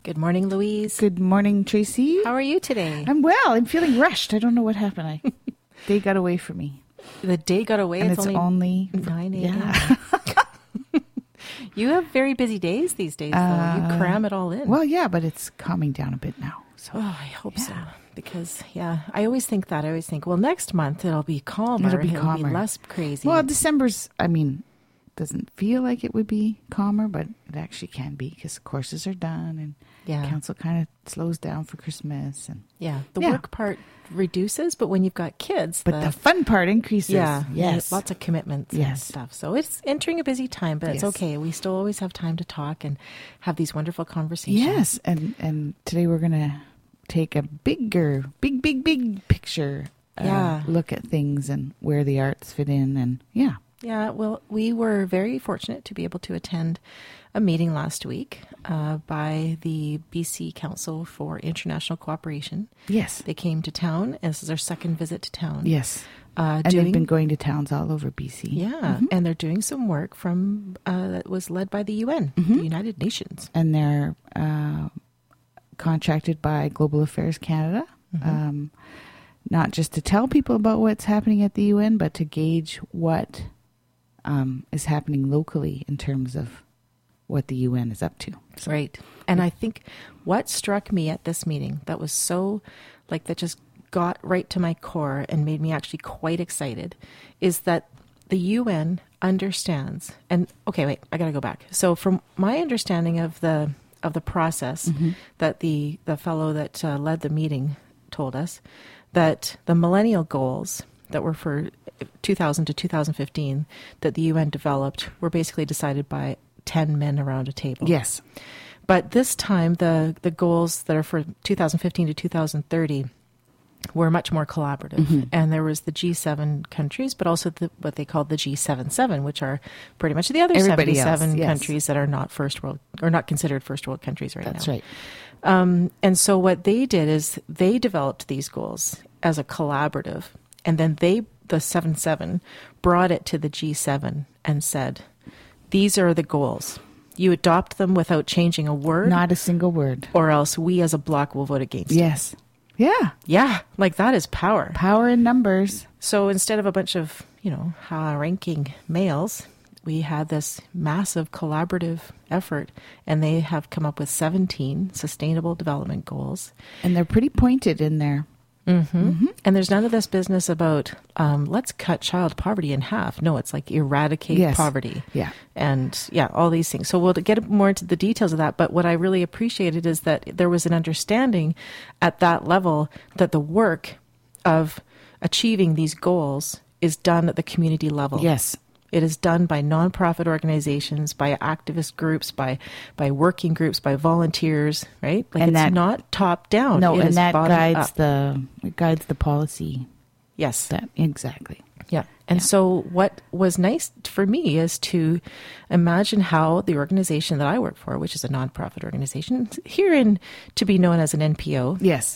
Good morning, Louise. Good morning, Tracy. How are you today? I'm well. I'm feeling rushed. I don't know what happened. They got away from me. The day got away. And it's only 9 a.m. Yeah. You have very busy days these days, though. You cram it all in. Well, yeah, but it's calming down a bit now. So I hope so. Because, I always think that. I always think, well, next month it'll be calmer. It'll be less crazy. Well, December's, doesn't feel like it would be calmer, but it actually can be because courses are done and council kind of slows down for Christmas. And the work part reduces, but when you've got kids... But the fun part increases. Yeah. Yes. Lots of commitments and stuff. So it's entering a busy time, but it's okay. We still always have time to talk and have these wonderful conversations. Yes. And today we're going to take a big picture look at things and where the arts fit in and Yeah, well, we were very fortunate to be able to attend a meeting last week by the BC Council for International Cooperation. Yes. They came to town. This is their second visit to town. Yes. And they've been going to towns all over BC. Yeah, and they're doing some work from that was led by the UN, the United Nations. And they're contracted by Global Affairs Canada, not just to tell people about what's happening at the UN, but to gauge what is happening locally in terms of what the UN is up to. So. Right. And I think what struck me at this meeting that was so, that just got right to my core and made me actually quite excited is that the UN understands, and okay, wait, I got to go back. So from my understanding of the process that the fellow that led the meeting told us, that the millennial goals that were for 2000 to 2015 that the UN developed were basically decided by 10 men around a table. Yes. But this time, the goals that are for 2015 to 2030 were much more collaborative. And there was the G7 countries, but also what they called the G77, which are pretty much the other 77 countries that are not first world or not considered first world countries right now. That's right. And so what they did is they developed these goals as a collaborative. And then the 7-7, brought it to the G7 and said, these are the goals. You adopt them without changing a word. Not a single word. Or else we as a bloc will vote against it. Yes. Yeah. Yeah. That is power. Power in numbers. So instead of a bunch of, high-ranking males, we had this massive collaborative effort, and they have come up with 17 sustainable development goals. And they're pretty pointed in there. And there's none of this business about let's cut child poverty in half. No, it's eradicate poverty. Yeah. And all these things. So we'll get more into the details of that. But what I really appreciated is that there was an understanding at that level that the work of achieving these goals is done at the community level. Yes. It is done by nonprofit organizations, by activist groups, by working groups, by volunteers, right? And it's not top down. No, and that guides up. guides the policy. Yes. Exactly. Yeah. And so what was nice for me is to imagine how the organization that I work for, which is a nonprofit organization, herein to be known as an NPO. Yes.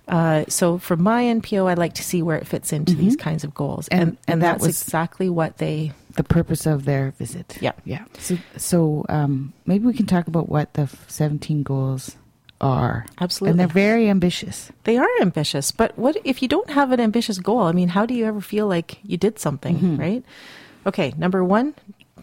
So for my NPO, I like to see where it fits into these kinds of goals. And that's exactly what the purpose of their visit. Yeah. Yeah. So maybe we can talk about what the 17 goals are. Absolutely. And they're very ambitious. They are ambitious. But what if you don't have an ambitious goal? How do you ever feel like you did something, right? Okay. Number 1,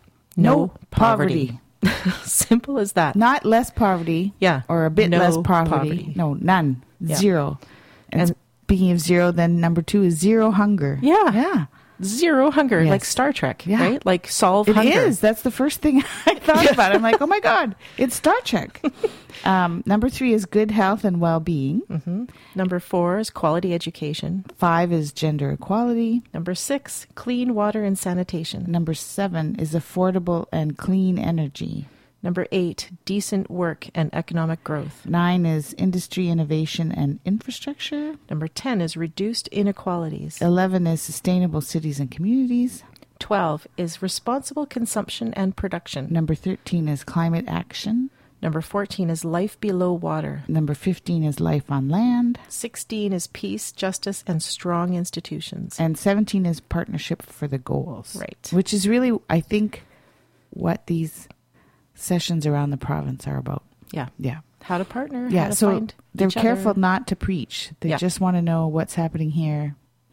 no poverty. Simple as that. Not less poverty. Yeah. Or a bit less poverty. No, none. Yeah. Zero. And speaking of zero, then number 2 is zero hunger. Yeah. Yeah. Zero hunger, yes. like Star Trek, right? Solve hunger. It is. That's the first thing I thought about. I'm like, oh my God, it's Star Trek. Number 3 is good health and well-being. Number 4 is quality education. 5 is gender equality. Number 6, clean water and sanitation. Number 7 is affordable and clean energy. Number 8, decent work and economic growth. 9 is industry, innovation, and infrastructure. Number 10 is reduced inequalities. 11 is sustainable cities and communities. 12 is responsible consumption and production. Number 13 is climate action. Number 14 is life below water. Number 15 is life on land. 16 is peace, justice, and strong institutions. And 17 is partnership for the goals. Right. Which is really, I think, what these sessions around the province are about. Yeah. Yeah. how to partner. Yeah, how to so find they're each careful other. not to preach. They Yeah. just want to know what's happening here.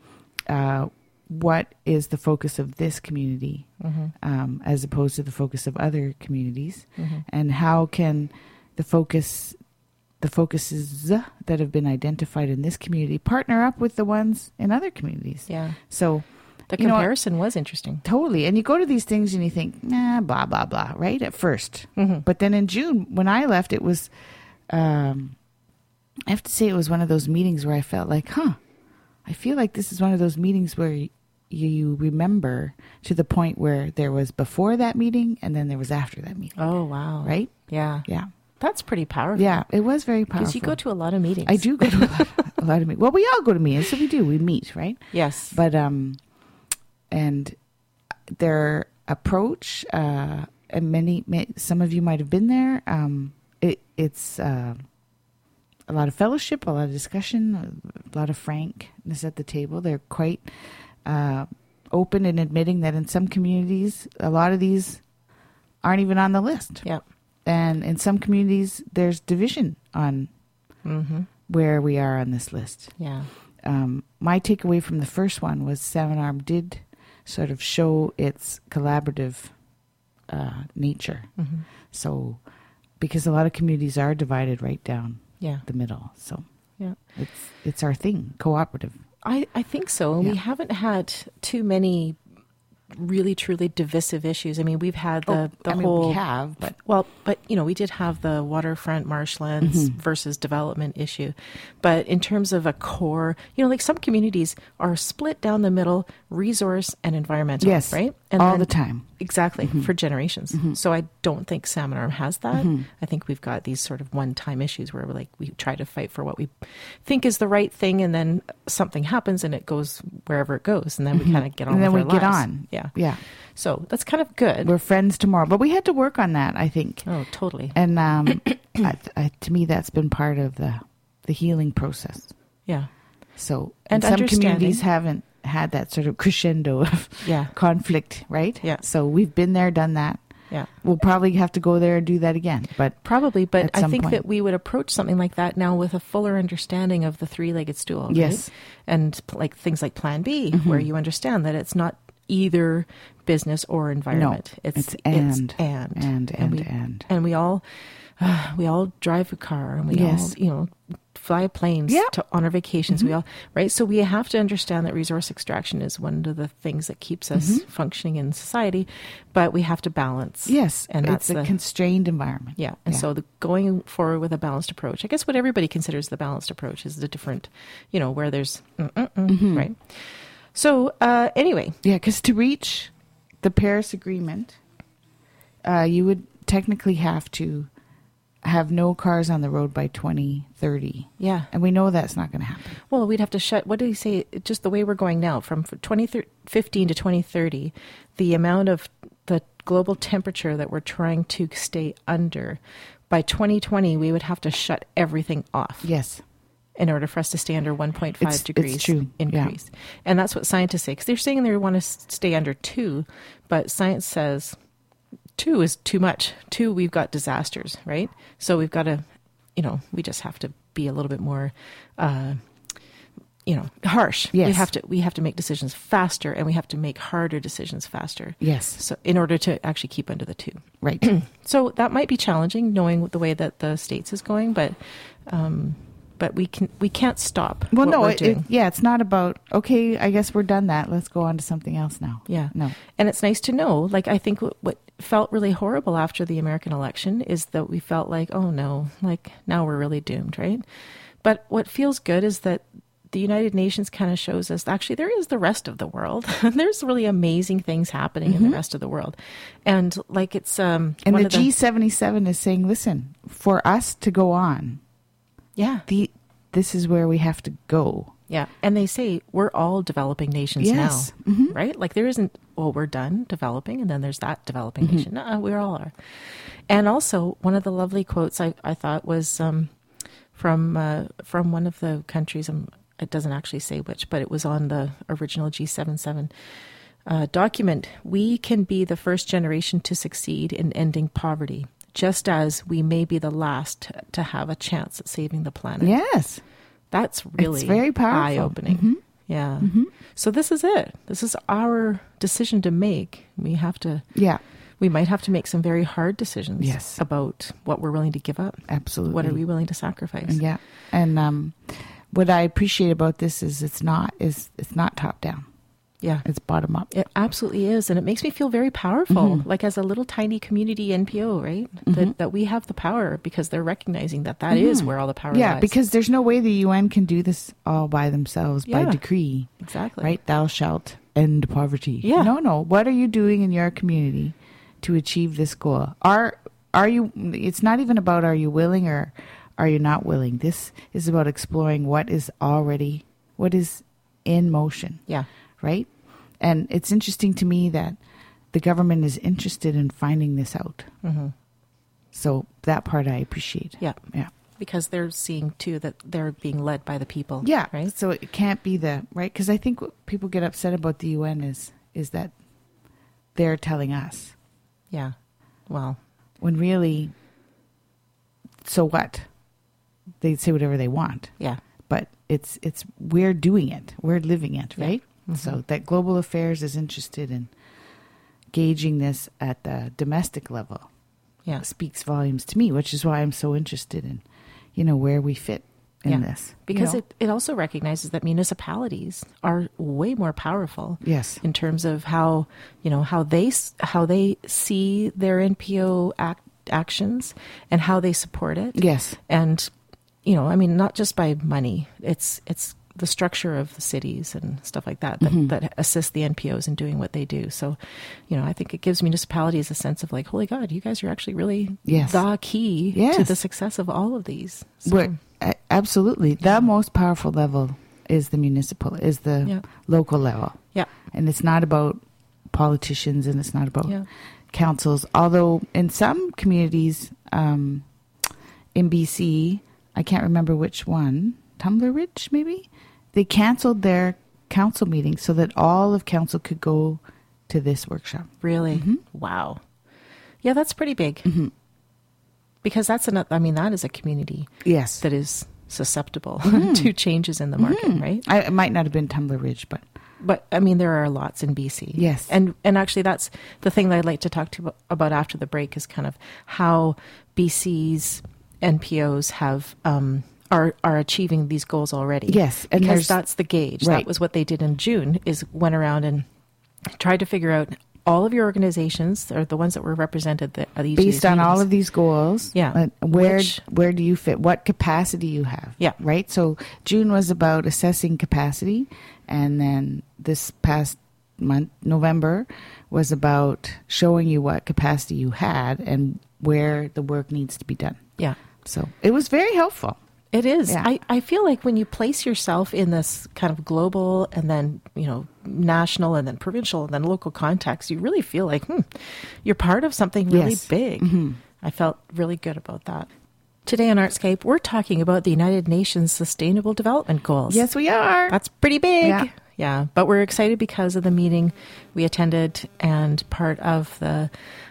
What is the focus of this community, as opposed to the focus of other communities, and how can the focuses that have been identified in this community partner up with the ones in other communities. Yeah. So The you know what? comparison was interesting. Totally. And you go to these things and you think, nah, blah, blah, blah, right? At first. But then in June, when I left, it was, I have to say it was one of those meetings where I felt like, I feel like this is one of those meetings where you remember to the point where there was before that meeting and then there was after that meeting. Oh, wow. Right? Yeah. Yeah. That's pretty powerful. Yeah. It was very powerful. Because you go to a lot of meetings. I do go to a lot of meetings. Well, we all go to meetings, so we do. We meet, right? Yes. But, and their approach, and some of you might have been there. It's a lot of fellowship, a lot of discussion, a lot of frankness at the table. They're quite open in admitting that in some communities, a lot of these aren't even on the list. Yeah. And in some communities, there's division on where we are on this list. Yeah. My takeaway from the first one was Salmon Arm did sort of show its collaborative nature. So, because a lot of communities are divided right down Yeah. the middle. So, Yeah. it's our thing, cooperative. I think so. And we Yeah. haven't had too many really truly divisive issues. I mean, we've had the whole we have, but but we did have the waterfront marshlands versus development issue. But in terms of a core, like some communities are split down the middle, resource and environmental, yes, right? And all the time. Exactly, for generations. So I don't think Salmon Arm has that. I think we've got these sort of one-time issues where we try to fight for what we think is the right thing, and then something happens and it goes wherever it goes, and then we kind of get on And then with we our get lives. on. Yeah. Yeah. So that's kind of good. We're friends tomorrow. But we had to work on that, I think. Oh, totally. And to me, that's been part of the healing process. Yeah. So, And some understanding. communities haven't had that sort of crescendo of Yeah. conflict, right? Yeah. So we've been there, done that. Yeah. We'll probably have to go there and do that again. But Probably, but at I some think point. that we would approach something like that now with a fuller understanding of the three-legged stool. Right? Yes. And like things like Plan B, where you understand that it's not either business or environment. It's and. And we all drive a car, and we Yes. all, fly planes Yeah. on our vacations. We all, right? So we have to understand that resource extraction is one of the things that keeps us functioning in society, but we have to balance. yes, And it's that's a constrained environment. Yeah. And so going forward with a balanced approach, I guess what everybody considers the balanced approach is the different, where there's, right? So anyway. Yeah, because to reach the Paris Agreement, you would technically have to have no cars on the road by 2030. Yeah. And we know that's not going to happen. Well, we'd have to shut, what did he say? Just the way we're going now, from 2015 to 2030, the amount of the global temperature that we're trying to stay under, by 2020, we would have to shut everything off. Yes. In order for us to stay under 1.5 degrees true. increase. Yeah. And that's what scientists say, because they're saying they want to stay under 2, but science says 2 is too much. 2, we've got disasters, right? So we've got to, we just have to be a little bit more, harsh. Yes. We have to make decisions faster, and we have to make harder decisions faster. Yes. So in order to actually keep under the 2. Right. So that might be challenging, knowing the way that the States is going, but we can't stop. Well, what no, we're doing. it's not about, okay, I guess we're done that. Let's go on to something else now. Yeah. No. And it's nice to know, I think what felt really horrible after the American election is that we felt like, oh no, now we're really doomed, right? But what feels good is that the United Nations kind of shows us actually there is the rest of the world. There's really amazing things happening in the rest of the world. And it's and the G77 is saying, listen, for us to go on, yeah, this is where we have to go. Yeah. And they say we're all developing nations Yes. now, right? There isn't, we're done developing and then there's that developing nation. No, we all are. And also one of the lovely quotes I thought was from one of the countries, it doesn't actually say which, but it was on the original G77 document. We can be the first generation to succeed in ending poverty, just as we may be the last to have a chance at saving the planet. Yes. That's really It's very powerful. eye-opening. Mm-hmm. Yeah. Mm-hmm. So this is it. This is our decision to make. We might have to make some very hard decisions Yes. about what we're willing to give up. Absolutely. What are we willing to sacrifice? Yeah. And what I appreciate about this is it's not top down. Yeah. It's bottom up. It absolutely is. And it makes me feel very powerful, Mm-hmm. like as a little tiny community NPO, right? Mm-hmm. That we have the power because they're recognizing that is where all the power Yeah, lies. because there's no way the UN can do this all by themselves by Yeah. decree. Exactly. Right? Thou shalt end poverty. Yeah. No. What are you doing in your community to achieve this goal? Are you, it's not even about are you willing or are you not willing? This is about exploring what is in motion. Yeah. Right? And it's interesting to me that the government is interested in finding this out. Mm-hmm. So that part I appreciate. Yeah. Yeah. Because they're seeing too that they're being led by the people. Yeah. Right. So it can't be right? Because I think what people get upset about the UN is that they're telling us. Yeah. Well, When really, so what? They say whatever they want. yeah. But it's we're doing it. We're living it, right? Mm-hmm. So that Global Affairs is interested in gauging this at the domestic level. Yeah. Speaks volumes to me, which is why I'm so interested in, where we fit in this. Because it also recognizes that municipalities are way more powerful. Yes. In terms of how they see their NPO actions and how they support it. Yes. And not just by money. It's the structure of the cities and stuff like that that assist the NPOs in doing what they do. So, I think it gives municipalities a sense of like, holy God, you guys are actually really the key to the success of all of these. So, Absolutely. The most powerful level is the local level. Yeah. And it's not about politicians and it's not about councils. Although in some communities, in BC, I can't remember which one, Tumbler Ridge maybe, they canceled their council meeting so that all of council could go to this workshop. Really? Mm-hmm. Wow. Yeah, that's pretty big. Mm-hmm. Because that is a community Yes. that is susceptible to changes in the market, right? It might not have been Tumbler Ridge, but there are lots in BC. Yes. And actually that's the thing that I'd like to talk to you about after the break is kind of how BC's NPOs have are achieving these goals already. Yes. And because that's the gauge. Right. That was what they did in June, is went around and tried to figure out all of your organizations, or the ones that were represented at each based of on these all meetings. of these goals. Yeah. Where do you fit? What capacity you have? Yeah. Right. So June was about assessing capacity, and then this past month, November, was about showing you what capacity you had and where the work needs to be done. Yeah. So it was very helpful. It is. Yeah. I feel like when you place yourself in this kind of global and then, national and then provincial and then local context, you really feel like, you're part of something really Yes. big. Mm-hmm. I felt really good about that. Today on Artscape, we're talking about the United Nations Sustainable Development Goals. Yes, we are. That's pretty big. Yeah. Yeah. But we're excited because of the meeting we attended and part of the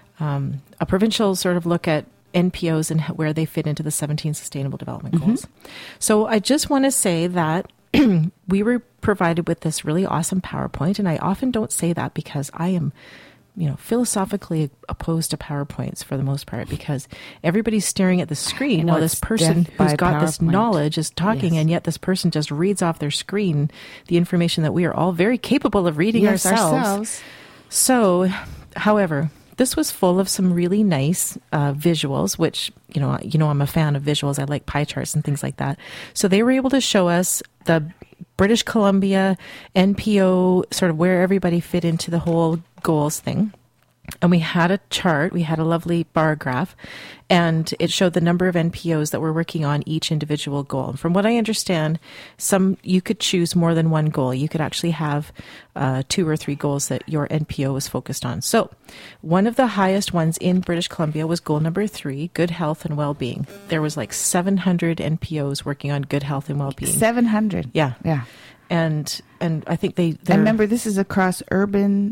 a provincial sort of look at NPOs and where they fit into the 17 Sustainable Development Goals. So I just want to say that we were provided with this really awesome PowerPoint, and I often don't say that because I am, philosophically opposed to PowerPoints for the most part, because everybody's staring at the screen while this person who's got this knowledge is talking, and yet this person just reads off their screen the information that we are all very capable of reading ourselves. So, however, this was full of some really nice visuals, which, I'm a fan of visuals. I like pie charts and things like that. So they were able to show us the British Columbia NPO, sort of where everybody fit into the whole goals thing. And we had a chart, we had a lovely bar graph, and it showed the number of NPOs that were working on each individual goal. And from what I understand, you could choose more than one goal. You could actually have 2 or 3 goals that your NPO was focused on. So one of the highest ones in British Columbia was goal number 3, good health and well-being. There was like 700 NPOs working on good health and well-being. 700. Yeah. Yeah. And I think they I remember this is across urban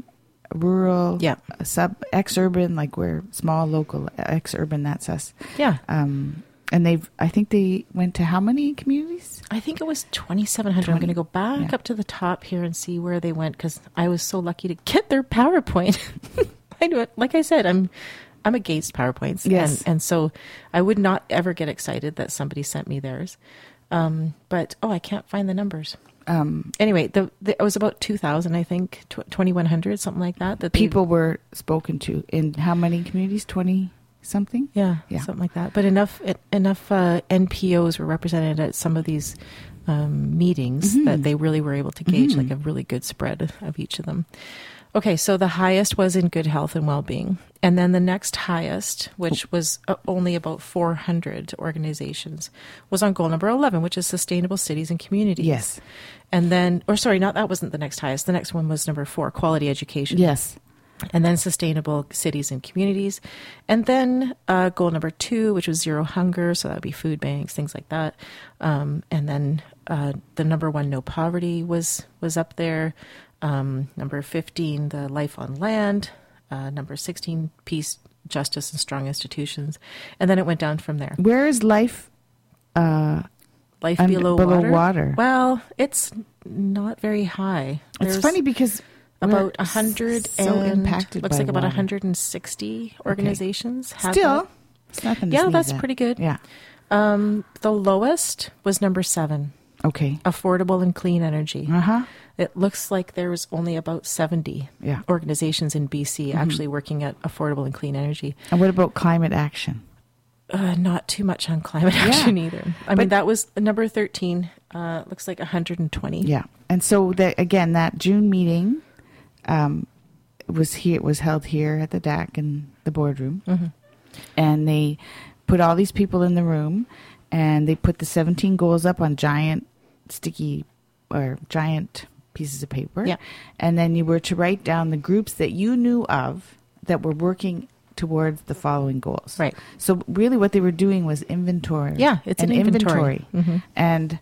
rural, Yeah. Ex-urban, like we're small, local, ex-urban, that's us. Yeah. And I think they went to how many communities? I think it was 2,700. I'm going to go back yeah. up to the top here and see where they went, because I was so lucky to get their PowerPoint. I do it. Like I said, I'm against PowerPoints. Yes. And so I would not ever get excited that somebody sent me theirs. But, I can't find the numbers. Anyway, it was about 2,000, I think, 2,100, something like that. People were spoken to in how many communities? 20 something? Yeah, something like that. But enough NPOs were represented at some of these meetings that they really were able to gauge like a really good spread of each of them. Okay, so the highest was in good health and well-being. And then the next highest, which was only about 400 organizations, was on goal number 11, which is sustainable cities and communities. Yes. And then, that wasn't the next highest. The next one was number 4, quality education. Yes. And then sustainable cities and communities. And then goal number 2, which was zero hunger. So that would be food banks, things like that. And then the number 1, no poverty, was up there. Number 15, the life on land. Number 16, peace, justice, and strong institutions. And then it went down from there. Where is life? Life below water? Well, it's not very high. It's funny because about 100 so impacted looks by like about water. 160 organizations have Still, that. it's nothing to Yeah, sneeze that's at. pretty good. Yeah. The lowest was number 7, Okay. affordable and clean energy. Uh-huh. It looks like there was only about 70 Yeah. organizations in BC actually working at affordable and clean energy. And what about climate action? Not too much on climate action either. I mean, that was number 13. Looks like 120. Yeah. And so again, that June meeting was held here at the DAC in the boardroom. Mm-hmm. And they put all these people in the room and they put the 17 goals up on giant pieces of paper. Yeah. And then you were to write down the groups that you knew of that were working towards the following goals. Right. So really what they were doing was inventory. Yeah, it's an inventory. Mm-hmm. And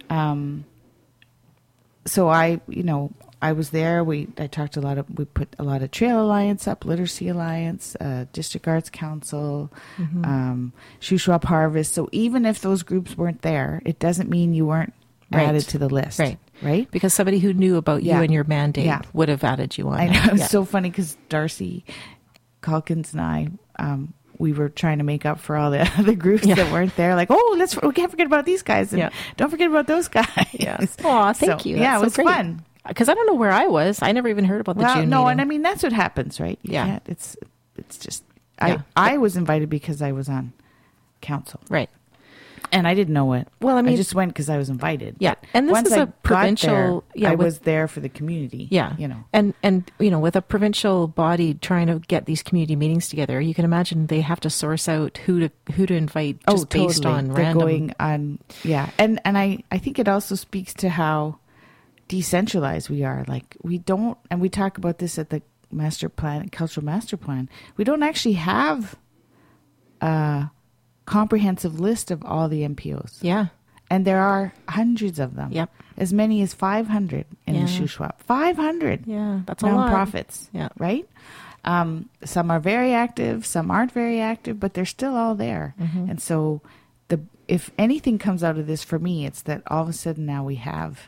so I was there. I talked we put a lot of Trail Alliance up, Literacy Alliance, District Arts Council, Shuswap Harvest. So even if those groups weren't there, it doesn't mean you weren't added to the list. Right? Because somebody who knew about you and your mandate would have added you on. I know. It's so funny because Darcy Calkins and I, we were trying to make up for all the other groups that weren't there. Like, we can't forget about these guys. And don't forget about those guys. Yeah. Aw, thank you. That's it was fun. Because I don't know where I was. I never even heard about the June meeting. And I mean, that's what happens, right? You can't, it's just, I was invited because I was on council. Right. And I didn't know it. Well, I mean, I just went because I was invited. Yeah. And this is a provincial. I was there for the community. Yeah. And with a provincial body trying to get these community meetings together, you can imagine they have to source out who to invite just based on They're random. going on. Yeah. And I think it also speaks to how decentralized we are. Like we don't, and we talk about this at the cultural master plan. We don't actually have comprehensive list of all the MPOs. Yeah. And there are hundreds of them. Yep. As many as 500 in the Shuswap. 500. Yeah, that's a lot. Nonprofits. Yeah. Right? Some are very active, some aren't very active, but they're still all there. Mm-hmm. And so if anything comes out of this for me, it's that all of a sudden now we have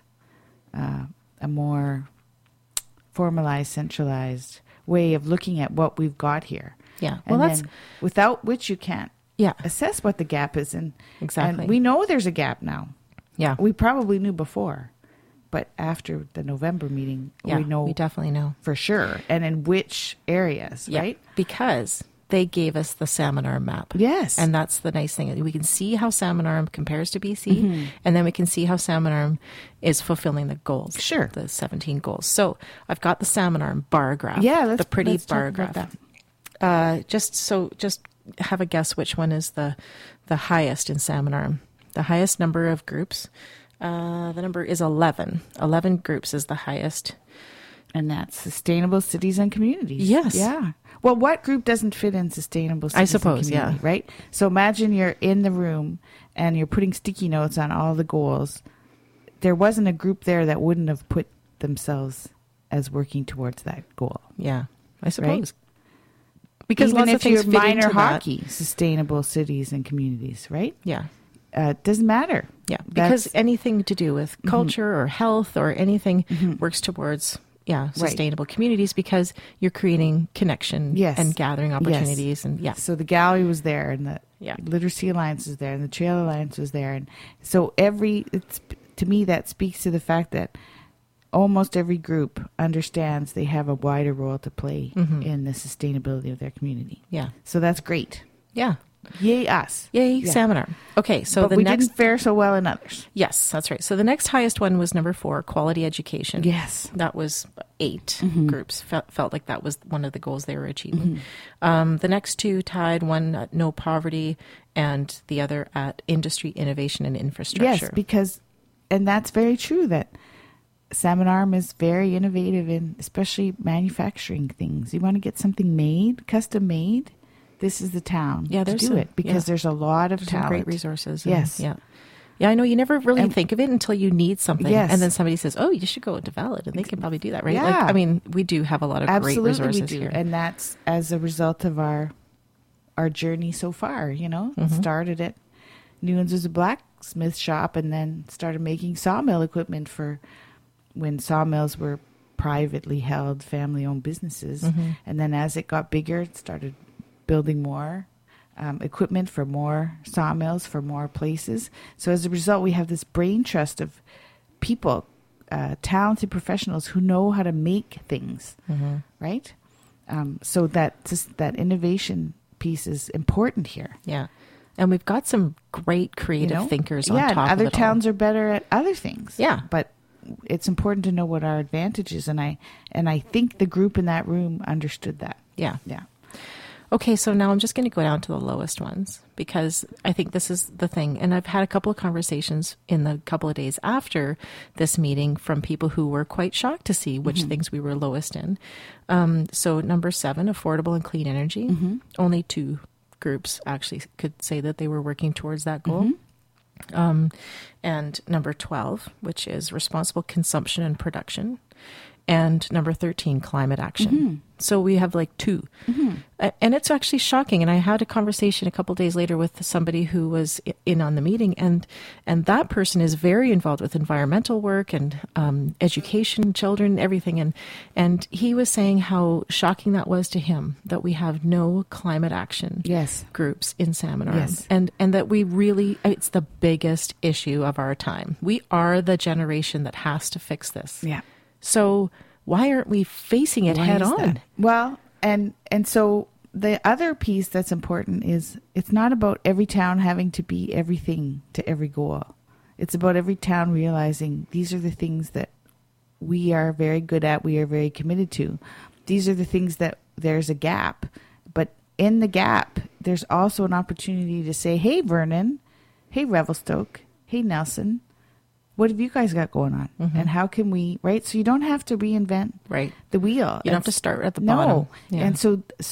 a more formalized, centralized way of looking at what we've got here. Yeah. And then, without which you can't assess what the gap is. Exactly. And we know there's a gap now. Yeah. We probably knew before, but after the November meeting, we definitely know for sure. And in which areas, right? Because they gave us the Salmon Arm map. Yes. And that's the nice thing. We can see how Salmon Arm compares to BC, and then we can see how Salmon Arm is fulfilling the goals. Sure. The 17 goals. So I've got the Salmon Arm bar graph. Yeah, the pretty let's bar talk graph. about that. Just have a guess which one is the highest in Salmon Arm. The highest number of groups. The number is 11. 11 groups is the highest. And that's sustainable cities and communities. Yes. Yeah. Well, what group doesn't fit in sustainable cities and community, right? So imagine you're in the room and you're putting sticky notes on all the goals. There wasn't a group there that wouldn't have put themselves as working towards that goal. Yeah, I suppose. Because even lots of if things you're fit minor into that. hockey, sustainable cities and communities, right? Yeah. It doesn't matter. Yeah, because anything to do with culture or health or anything works towards sustainable communities, because you're creating connection and gathering opportunities. And so the gallery was there, and the Literacy Alliance was there, and the Trail Alliance was there, and so to me that speaks to the fact that almost every group understands they have a wider role to play in the sustainability of their community. Yeah, so that's great. Yeah. Yay us. Yay, Salmon Arm. Okay, so but we didn't fare so well in others. Yes, that's right. So the next highest one was number 4, quality education. Yes. That was 8 groups. Felt like that was one of the goals they were achieving. The next 2 tied, one at no poverty and the other at industry, innovation, and infrastructure. Yes, because, and that's very true, that Salmon Arm is very innovative in especially manufacturing things. You want to get something made, custom made, this is the town to do it, because there's a lot of talent. Great resources. Yes. Yeah, I know you never really think of it until you need something. Yes. And then somebody says, oh, you should go into Valid, and they can probably do that, right? Yeah. We do have a lot of great resources we do. here. And that's as a result of our journey so far, Started at Newlands was a blacksmith shop, and then started making sawmill equipment for when sawmills were privately held, family-owned businesses. And then as it got bigger, it started building more equipment for more sawmills, for more places. So as a result, we have this brain trust of people, talented professionals who know how to make things, right? So that innovation piece is important here. Yeah. And we've got some great creative thinkers on top of it all. Other towns are better at other things. Yeah. But it's important to know what our advantage is. And I think the group in that room understood that. Yeah. Yeah. Okay, so now I'm just going to go down to the lowest ones, because I think this is the thing. And I've had a couple of conversations in the couple of days after this meeting from people who were quite shocked to see which things we were lowest in. So number 7, affordable and clean energy. Only 2 groups actually could say that they were working towards that goal. And number 12, which is responsible consumption and production. And number 13, climate action. So we have like 2. And it's actually shocking. And I had a conversation a couple of days later with somebody who was in on the meeting. And that person is very involved with environmental work and education, children, everything. And he was saying how shocking that was to him, that we have no climate action groups in Salmon Arm. Yes. And that we really, it's the biggest issue of our time. We are the generation that has to fix this. Yeah. So why aren't we facing it head on? Well, and so the other piece that's important is it's not about every town having to be everything to every goal. It's about every town realizing these are the things that we are very good at, we are very committed to. These are the things that there's a gap. But in the gap, there's also an opportunity to say, hey, Vernon, hey, Revelstoke, hey, Nelson, what have you guys got going on? And how can we, right? So you don't have to reinvent the wheel. You don't have to start at the bottom. No. Yeah. And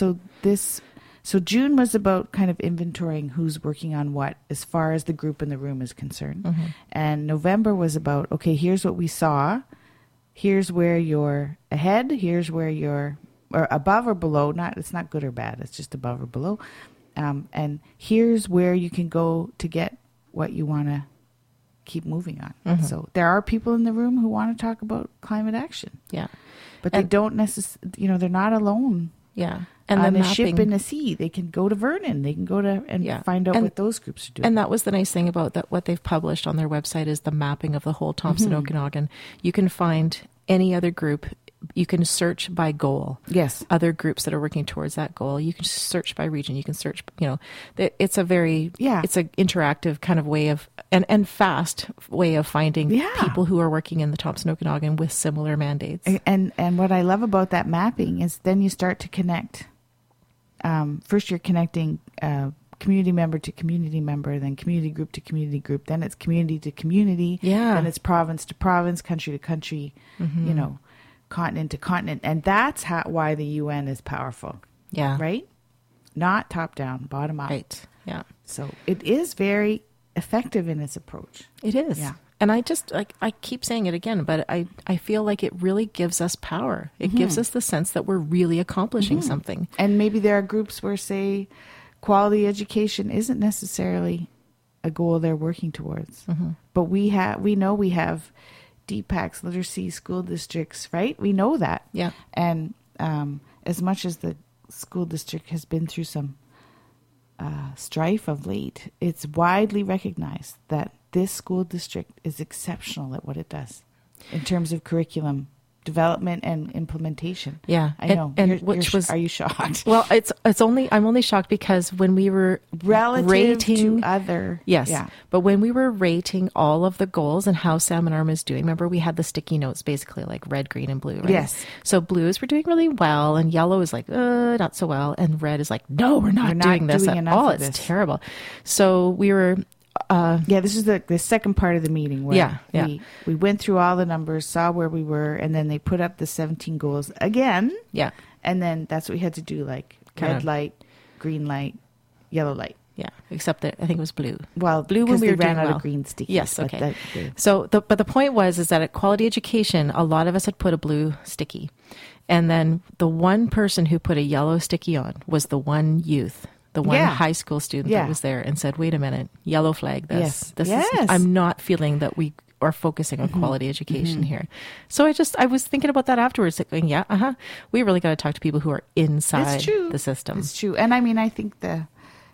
so June was about kind of inventorying who's working on what as far as the group in the room is concerned. And November was about, okay, here's what we saw. Here's where you're ahead. Here's where you're or above or below. It's not good or bad. It's just above or below. And here's where you can go to get what you want to keep moving on. So there are people in the room who want to talk about climate action. Yeah. But they don't necessarily, they're not alone. Yeah. And on a ship in the sea. They can go to Vernon. They can go to and find out what those groups are doing. And that was the nice thing about that. What they've published on their website is the mapping of the whole Thompson Okanagan. You can find any other group. You can search by goal. Yes. Other groups that are working towards that goal. You can search by region. You can search, it's a very, it's an interactive kind of way of, and fast way of finding people who are working in the Thompson Okanagan with similar mandates. And what I love about that mapping is then you start to connect. First you're connecting community member to community member, then community group to community group, then it's community to community, then it's province to province, country to country, continent to continent. And that's why the UN is powerful. Yeah. Right? Not top down, bottom up. Right. Yeah. So it is very effective in its approach. It is. Yeah. And I just, like, I keep saying it again, but I feel like it really gives us power. It gives us the sense that we're really accomplishing something. And maybe there are groups where, say, quality education isn't necessarily a goal they're working towards. But we know we have DPACs, literacy school districts, right? We know that. Yeah. And as much as the school district has been through some strife of late, it's widely recognized that this school district is exceptional at what it does in terms of curriculum development and implementation. Yeah. I know. And are you shocked? Well, I'm only shocked because when we were Relative rating to other. Yes. Yeah. But when we were rating all of the goals and how Salmon Arm is doing, remember we had the sticky notes basically like red, green, and blue, right? Yes. So blues were doing really well and yellow is like, not so well. And red is like, no, we're not doing this at all. It's terrible. So we were... this is the second part of the meeting where we went through all the numbers, saw where we were, and then they put up the 17 goals again. Yeah. And then that's what we had to do, like red light, green light, yellow light. Yeah, except that I think it was blue. Well, blue when we were ran doing out of green stickies. Yes, okay. But the point was that at Quality Education, a lot of us had put a blue sticky. And then the one person who put a yellow sticky on was the one youth. The one high school student that was there and said, wait a minute, yellow flag this. I'm not feeling that we are focusing on quality education here. So I was thinking about that afterwards, like going, we really got to talk to people who are inside the system. It's true. And I mean, I think the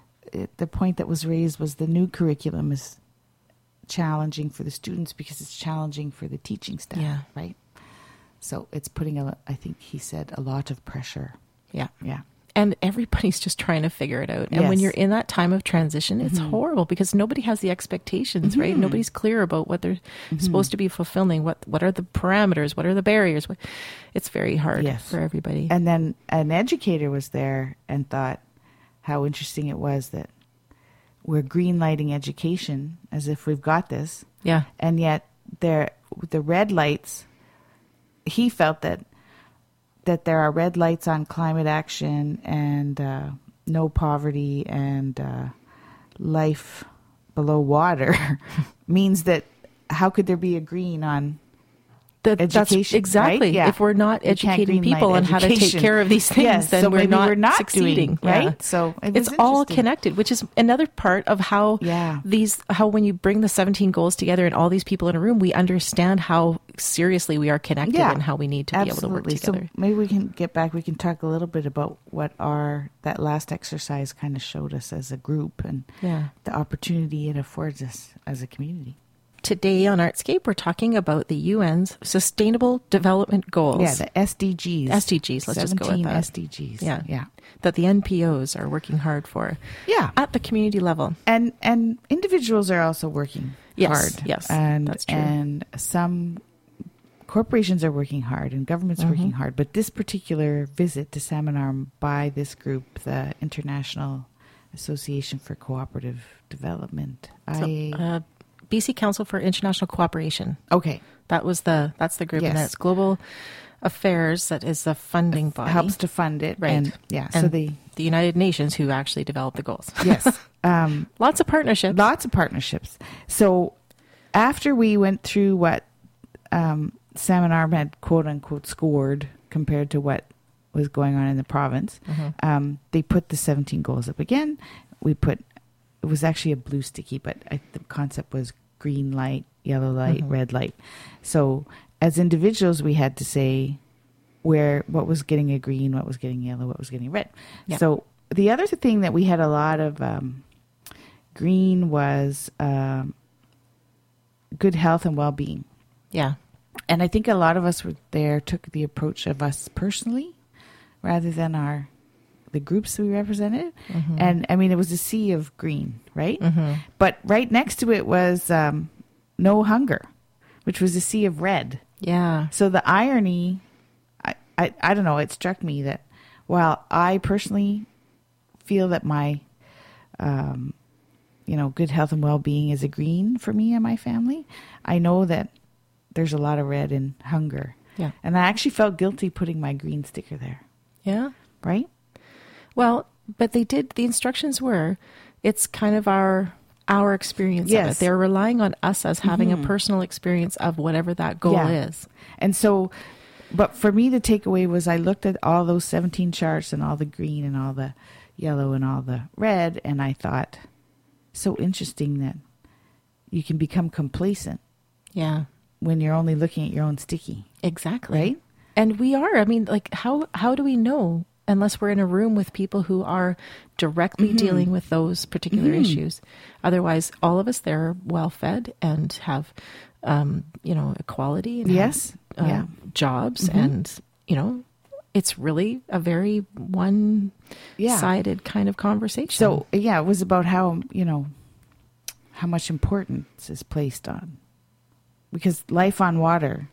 point that was raised was the new curriculum is challenging for the students because it's challenging for the teaching staff, right? So it's putting, I think he said, a lot of pressure. Yeah. Yeah. And everybody's just trying to figure it out. And when you're in that time of transition, it's horrible because nobody has the expectations, right? Nobody's clear about what they're supposed to be fulfilling. What are the parameters? What are the barriers? It's very hard for everybody. And then an educator was there and thought how interesting it was that we're green lighting education as if we've got this. Yeah. And yet the red lights, he felt that there are red lights on climate action and no poverty and life below water means that how could there be a green on education? That's exactly. Right? Yeah. If we're not educating people on how to take care of these things, then so we're not doing, succeeding. right? Yeah. So it's all connected, which is another part of how how when you bring the 17 goals together and all these people in a room, we understand how seriously we are connected and how we need to be able to work together. So maybe we can get back. We can talk a little bit about what that last exercise kind of showed us as a group and the opportunity it affords us as a community. Today on Artscape, we're talking about the UN's Sustainable Development Goals. Yeah, the SDGs. SDGs, let's just go with that. 17 SDGs. Yeah. That the NPOs are working hard for. Yeah. At the community level. And individuals are also working hard. Yes, and that's true. And some corporations are working hard and governments are working hard. But this particular visit to Salmon Arm by this group, the International Association for Cooperative Development, BC Council for International Cooperation. Okay. That's the group, and that's Global Affairs, that is the funding body. Helps to fund it. Right. And, so the United Nations who actually developed the goals. Yes. Lots of partnerships. Lots of partnerships. So after we went through what Salmon Arm had quote unquote scored compared to what was going on in the province, they put the 17 goals up again. It was actually a blue sticky, but the concept was green light, yellow light, red light. So as individuals, we had to say what was getting a green, what was getting yellow, what was getting red. Yeah. So the other thing that we had a lot of green was good health and well-being. Yeah. And I think a lot of us were there took the approach of us personally rather than the groups we represented. And I mean, it was a sea of green, right? But right next to it was no hunger, which was a sea of red. Yeah. So the irony, I don't know, it struck me that while I personally feel that my, good health and well-being is a green for me and my family, I know that there's a lot of red in hunger. Yeah. And I actually felt guilty putting my green sticker there. Yeah. Right? Well, but the instructions were, it's kind of our our experience of Yes. it. They're relying on us as having a personal experience of whatever that goal is. And so, but for me, the takeaway was I looked at all those 17 charts and all the green and all the yellow and all the red, and I thought, so interesting that you can become complacent. Yeah. When you're only looking at your own sticky. Exactly. Right? And we are. I mean, like, how do we know unless we're in a room with people who are directly dealing with those particular issues? Otherwise, all of us there are well fed and have, equality and have, jobs. And, it's really a very one-sided kind of conversation. So, it was about how much importance is placed on. Because life underwater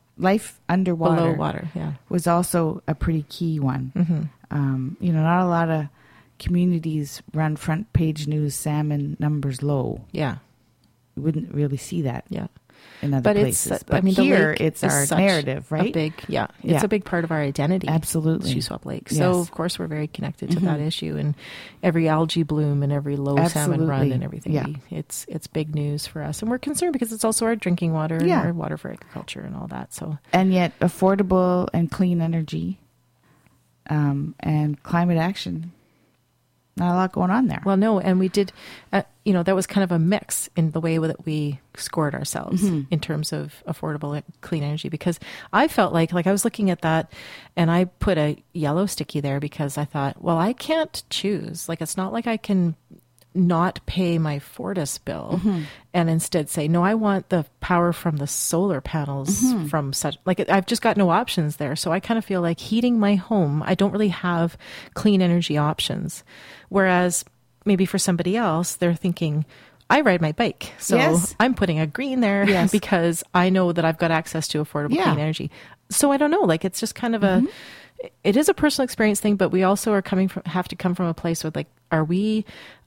below water, was also a pretty key one. Not a lot of communities run front page news, salmon numbers low. Yeah. You wouldn't really see that in other but places. But here, it's our narrative, right? It's a big part of our identity. Absolutely. Shuswap Lake. So, of course, we're very connected to that issue, and every algae bloom and every low salmon run and everything. Yeah. It's big news for us. And we're concerned because it's also our drinking water and our water for agriculture and all that. So, and yet affordable and clean energy and climate action. Not a lot going on there. Well, no, and we did, that was kind of a mix in the way that we scored ourselves in terms of affordable clean energy, because I felt like I was looking at that and I put a yellow sticky there because I thought, well, I can't choose. Like, it's not like I can not pay my Fortis bill and instead say, no, I want the power from the solar panels from such, I've just got no options there. So I kind of feel like heating my home, I don't really have clean energy options. Whereas maybe for somebody else, they're thinking, I ride my bike. So I'm putting a green there because I know that I've got access to affordable clean energy. So I don't know, it's just kind of it is a personal experience thing, but we also have to come from a place with are we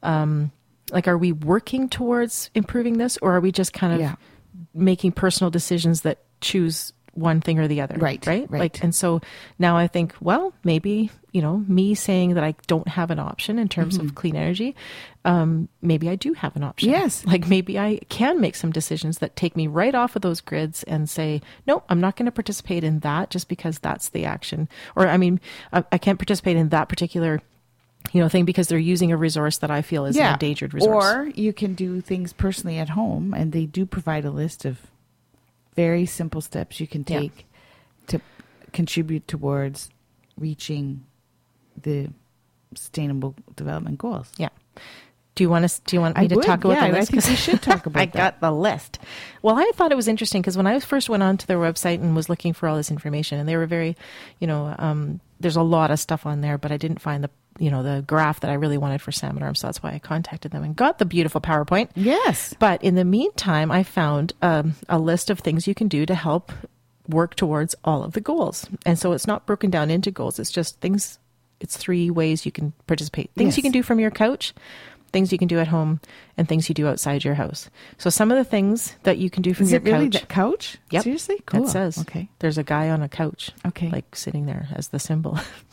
working towards improving this, or are we just kind of making personal decisions that choose one thing or the other? Right. And so now I think, well, maybe, me saying that I don't have an option in terms of clean energy, maybe I do have an option. Yes. Maybe I can make some decisions that take me right off of those grids and say, no, I'm not going to participate in that just because that's the action. Or, I can't participate in that particular thing because they're using a resource that I feel is an endangered resource. Or you can do things personally at home, and they do provide a list of very simple steps you can take to contribute towards reaching the Sustainable Development Goals. Yeah. Do you want me to talk about the list? I think we should talk about that. I got the list. Well, I thought it was interesting because when I first went onto their website and was looking for all this information, and they were very, there's a lot of stuff on there, but I didn't find the graph that I really wanted for salmon arms. So that's why I contacted them and got the beautiful PowerPoint. Yes. But in the meantime, I found a list of things you can do to help work towards all of the goals. And so it's not broken down into goals. It's just things. It's 3 ways you can participate. Things you can do from your couch, things you can do at home, and things you do outside your house. So some of the things that you can do from your couch. Is it really the couch? Yep. Seriously? Cool. It says. Okay. There's a guy on a couch. Okay. Sitting there as the symbol.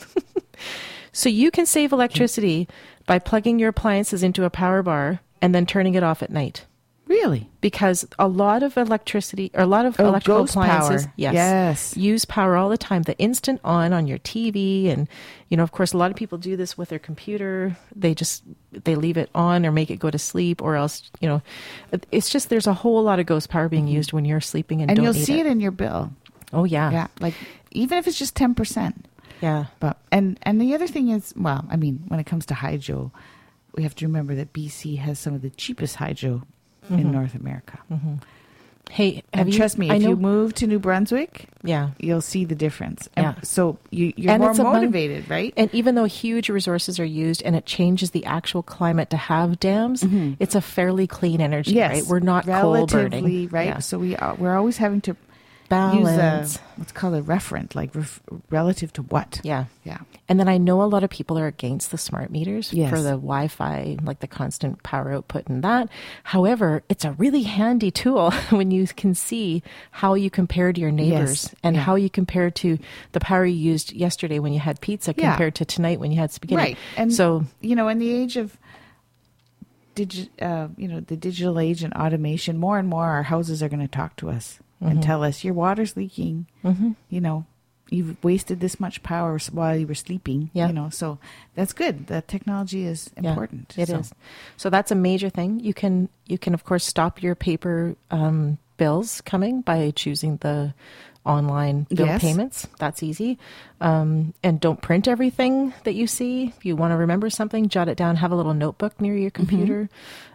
So you can save electricity by plugging your appliances into a power bar and then turning it off at night. Really? Because a lot of electricity, or a lot of electrical appliances, power. Use power all the time. The instant on your TV, and of course, a lot of people do this with their computer. They leave it on or make it go to sleep, or else it's just there's a whole lot of ghost power being used when you're sleeping and don't you'll need see it in your bill. Oh yeah, yeah. Even if it's just 10%. Yeah. But and the other thing is, when it comes to hydro, we have to remember that BC has some of the cheapest hydro in North America. Hey, trust me, if you move to New Brunswick, you'll see the difference. And so you're more motivated, right? And even though huge resources are used and it changes the actual climate to have dams, it's a fairly clean energy, right? We're not coal burning, right? Yeah. So we're always having to balance. What's called a referent, relative to what? Yeah. Yeah. And then I know a lot of people are against the smart meters Yes. for the Wi-Fi, the constant power output and that. However, it's a really handy tool when you can see how you compare to your neighbors and how you compare to the power you used yesterday when you had pizza compared to tonight when you had spaghetti. Right. And so, in the age of the digital age and automation, more and more our houses are going to talk to us and tell us your water's leaking. You know, you've wasted this much power while you were sleeping. Yeah. You know, so that's good. That technology is important. It is. So that's a major thing. You can of course stop your paper bills coming by choosing the online bill payments. That's easy. And don't print everything that you see. If you want to remember something, jot it down. Have a little notebook near your computer.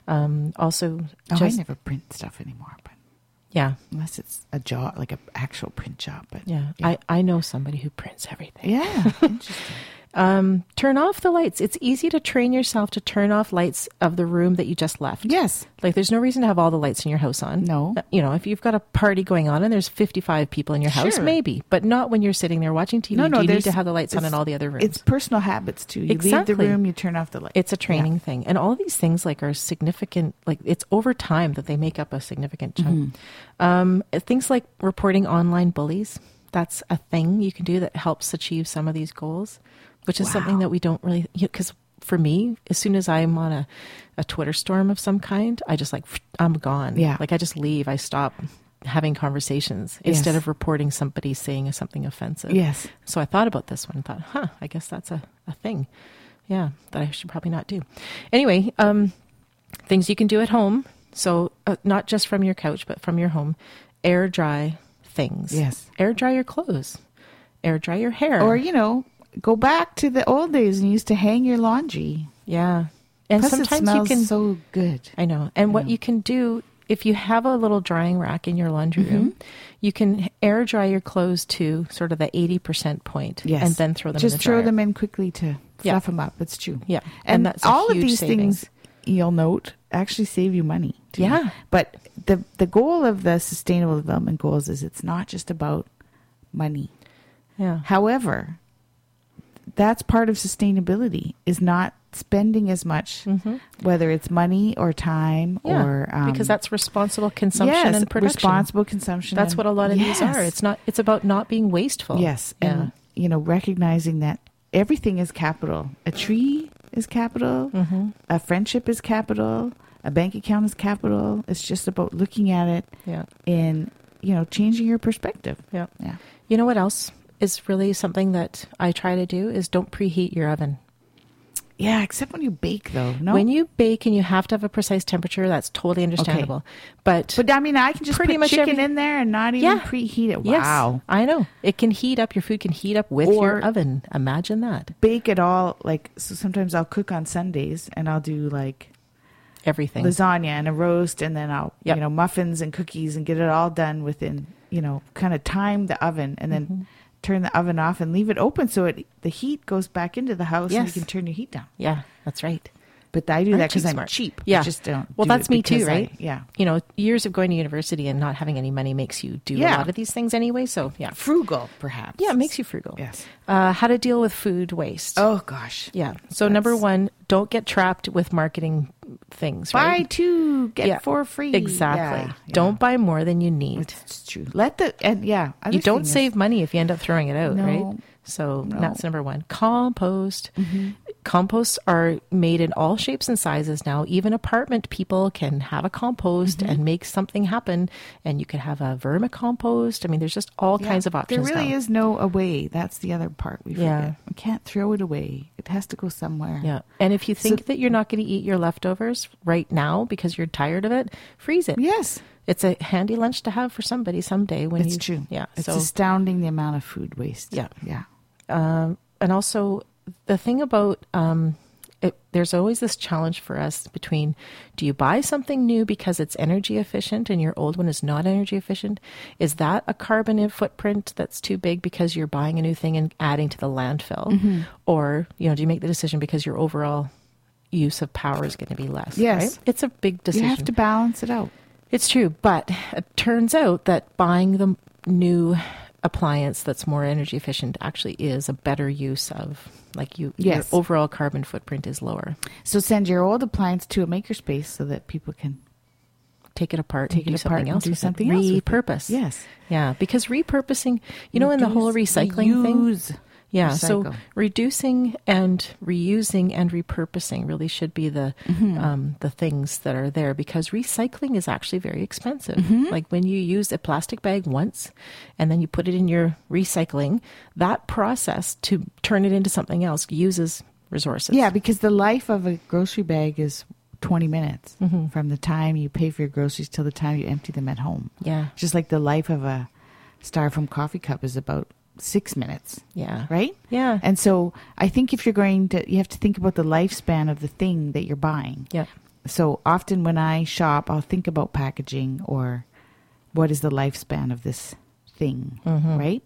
Also, I never print stuff anymore, but yeah, unless it's a job, like an actual print job. But yeah. I know somebody who prints everything. Yeah, interesting. Turn off the lights. It's easy to train yourself to turn off lights of the room that you just left. Yes. Like there's no reason to have all the lights in your house on. No. You know, if you've got a party going on and there's 55 people in your house, Sure. maybe, but not when you're sitting there watching TV. No, Do you need to have the lights on in all the other rooms? It's personal habits too. You leave the room, you turn off the lights. It's a training thing. And all of these things like are significant, like it's over time that they make up a significant chunk. Things like reporting online bullies. That's a thing you can do that helps achieve some of these goals, which is something that we don't really, because for me, as soon as I'm on a Twitter storm of some kind, I just I'm gone. Yeah. Like I just leave. I stop having conversations instead of reporting somebody saying something offensive. Yes. So I thought about this one and thought, I guess that's a thing. Yeah, that I should probably not do. Anyway, things you can do at home. So not just from your couch, but from your home. Air dry things. Yes. Air dry your clothes. Air dry your hair. Or, go back to the old days and you used to hang your laundry. Yeah. And Plus sometimes it smells you can so good. I know. And what you can do if you have a little drying rack in your laundry room, you can air dry your clothes to sort of the 80% point and then throw them in the dryer. Just throw them in quickly to fluff them up. It's true. Yeah. And that's all a huge of these savings. things you'll note actually save you money too. Yeah. But the goal of the Sustainable Development Goals is it's not just about money. Yeah. However, that's part of sustainability is not spending as much, whether it's money or time or because that's responsible consumption and production. Responsible consumption. That's what a lot of these are. It's about not being wasteful. Yes. And recognizing that everything is capital. A tree is capital. A friendship is capital. A bank account is capital. It's just about looking at it and changing your perspective. Yeah. Yeah. You know what else is really something that I try to do is don't preheat your oven. Yeah, except when you bake, though. No, when you bake and you have to have a precise temperature, that's totally understandable. Okay. But I mean, I can just pretty put much chicken in there and not even preheat it. Wow, yes, I know it can heat up. Your food can heat up with your oven. Imagine that. Bake it all so sometimes I'll cook on Sundays and I'll do like everything, lasagna and a roast, and then I'll muffins and cookies and get it all done within kind of time the oven and then. Turn the oven off and leave it open so the heat goes back into the house and you can turn your heat down. Yeah, that's right. But I do that because I'm cheap. Yeah. I just don't. Well, that's me too, right? Yeah. Years of going to university and not having any money makes you do a lot of these things anyway. So, yeah. Frugal, perhaps. Yeah, it makes you frugal. Yes. How to deal with food waste. Oh, gosh. Yeah. So, number one, don't get trapped with marketing things, right? Buy two, get four free. Exactly. Yeah. Don't buy more than you need. It's true. You don't save money if you end up throwing it out, right? So No. that's number one. Compost. Composts are made in all shapes and sizes now. Even apartment people can have a compost and make something happen. And you could have a vermicompost. I mean, there's just all kinds of options. There really is no away. That's the other part we forget. Yeah. We can't throw it away. It has to go somewhere. Yeah. And if you think that you're not going to eat your leftovers right now because you're tired of it, freeze it. Yes. It's a handy lunch to have for somebody someday. It's true. Yeah. It's astounding the amount of food waste. Yeah. Yeah. And also the thing about there's always this challenge for us between, do you buy something new because it's energy efficient and your old one is not energy efficient? Is that a carbon footprint that's too big because you're buying a new thing and adding to the landfill? Or, do you make the decision because your overall use of power is going to be less? Yes. Right? It's a big decision. You have to balance it out. It's true. But it turns out that buying the new appliance that's more energy efficient actually is a better use of your overall carbon footprint is lower. So send your old appliance to a makerspace so that people can take it apart and do something else. Repurpose. Yes. Yeah, because repurposing, in the whole recycling thing. Yeah, so recycle. reducing and reusing and repurposing really should be the things that are there, because recycling is actually very expensive. Like when you use a plastic bag once and then you put it in your recycling, that process to turn it into something else uses resources. Yeah, because the life of a grocery bag is 20 minutes from the time you pay for your groceries till the time you empty them at home. Yeah. Just like the life of a styrofoam coffee cup is about 6 minutes. Yeah. Right? Yeah. And so I think if you're you have to think about the lifespan of the thing that you're buying. Yeah. So often when I shop, I'll think about packaging or what is the lifespan of this thing, right?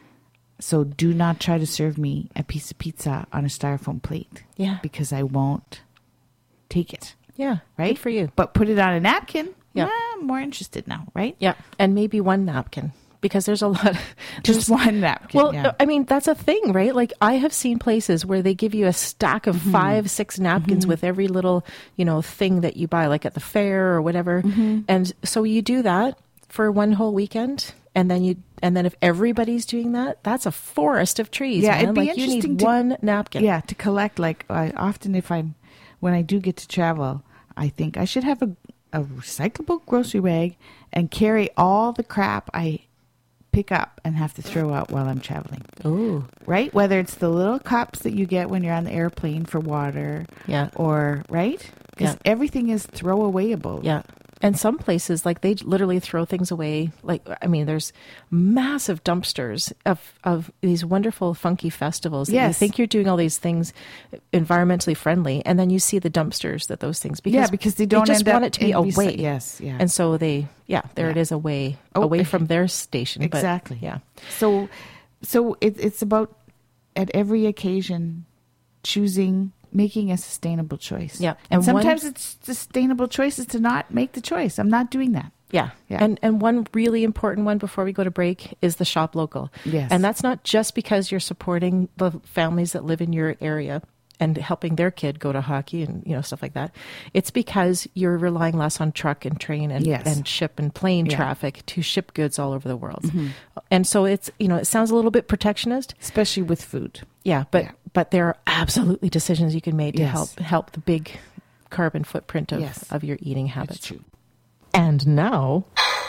So do not try to serve me a piece of pizza on a styrofoam plate. Yeah. Because I won't take it. Yeah. Right? Good for you. But put it on a napkin. Yeah. I'm more interested now, right? Yeah. And maybe one napkin, because there's a lot. Just one napkin. Well, yeah. I mean, that's a thing, right? Like I have seen places where they give you a stack of 5, 6 napkins with every little, thing that you buy, like at the fair or whatever. And so you do that for one whole weekend. And then if everybody's doing that, that's a forest of trees. Yeah, man. it'd be like you interesting need to- one napkin. Yeah, to collect, like often when I do get to travel, I think I should have a recyclable grocery bag and carry all the crap I pick up and have to throw out while I'm traveling. Ooh. Right? Whether it's the little cups that you get when you're on the airplane for water. Yeah. Or, right? Because Yeah. everything is throwawayable. Yeah. And some places, like they literally throw things away. Like, I mean, there's massive dumpsters of these wonderful, funky festivals. That You Yes. think you're doing all these things environmentally friendly, and then you see the dumpsters that those things, Because they don't just end want up it to be in away. Yes, yeah. And so there it is away from their station. But, Exactly. yeah. So it's about at every occasion making a sustainable choice. Yeah. And And one- sometimes it's sustainable choices to not make the choice. I'm not doing that. Yeah. Yeah. And one really important one before we go to break is the shop local. Yes. And that's not just because you're supporting the families that live in your area and helping their kid go to hockey and stuff like that. It's because you're relying less on truck and train and, Yes. and ship and plane Yeah. traffic to ship goods all over the world. And so it's it sounds a little bit protectionist. Especially with food. Yeah, but there are absolutely decisions you can make to Yes. help the big carbon footprint of, Yes. of your eating habits. That's true. And now,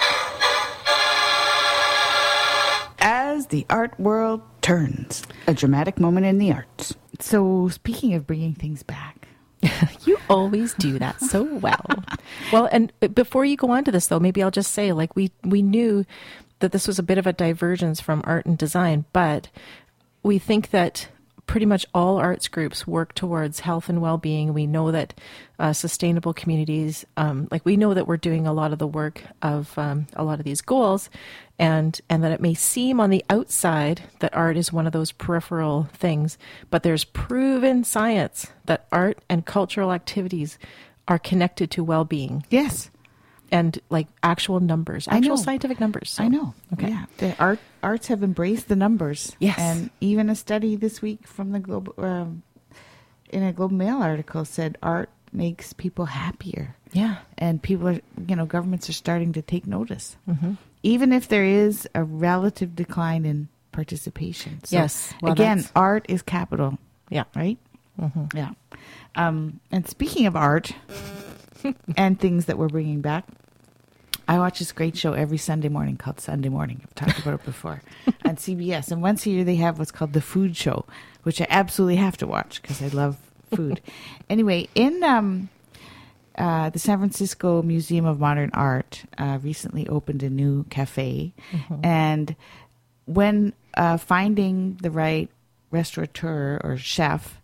As the art world turns, a dramatic moment in the arts. So speaking of bringing things back. you always do that so well. Well, and before you go on to this, though, maybe I'll just say, like, we knew that this was a bit of a divergence from art and design, but we think that pretty much all arts groups work towards health and well-being. We know that sustainable communities, we know that we're doing a lot of the work of a lot of these goals, and that it may seem on the outside that art is one of those peripheral things, but there's proven science that art and cultural activities are connected to well-being. Yes. And like actual numbers, I know. actual scientific numbers. So, I know. Okay. Yeah. The arts have embraced the numbers. Yes. And even a study this week from the in a Globe and Mail article said art makes people happier. Yeah. And people are, governments are starting to take notice. Even if there is a relative decline in participation. So Yes. Well, again, that's- art is capital, Yeah. right? Yeah. And speaking of art and things that we're bringing back, I watch this great show every Sunday morning called Sunday Morning. I've talked about it before on CBS. And once a year they have what's called the Food Show, which I absolutely have to watch because I love food. Anyway, in the San Francisco Museum of Modern Art recently opened a new cafe. And when finding the right restaurateur or chef,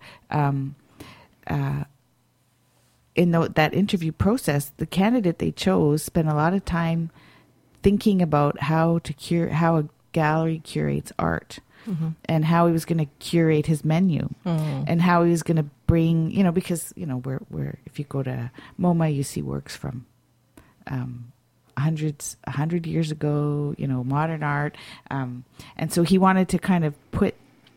in that interview process, the candidate they chose spent a lot of time thinking about how a gallery curates art, and how he was going to curate his menu, and how he was going to bring, because we're if you go to MoMA, you see works from 100 years ago, modern art, and so he wanted to kind of put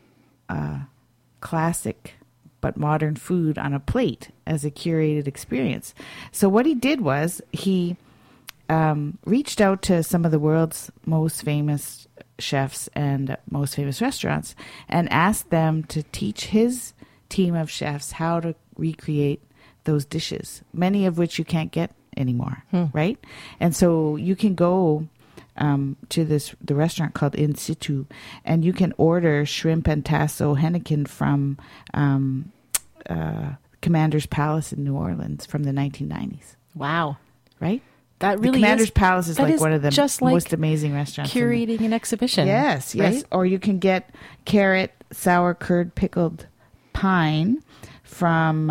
classic but modern food on a plate as a curated experience. So what he did was he reached out to some of the world's most famous chefs and most famous restaurants and asked them to teach his team of chefs how to recreate those dishes, many of which you can't get anymore, right? And so you can go to the restaurant called In Situ, and you can order shrimp and tasso Heineken from Commander's Palace in New Orleans from the 1990s. Wow. Right? That really the Commander's is, Palace is like one of the just like most amazing restaurants. Curating an exhibition. Yes, yes. Right? Or you can get carrot, sour curd, pickled pine from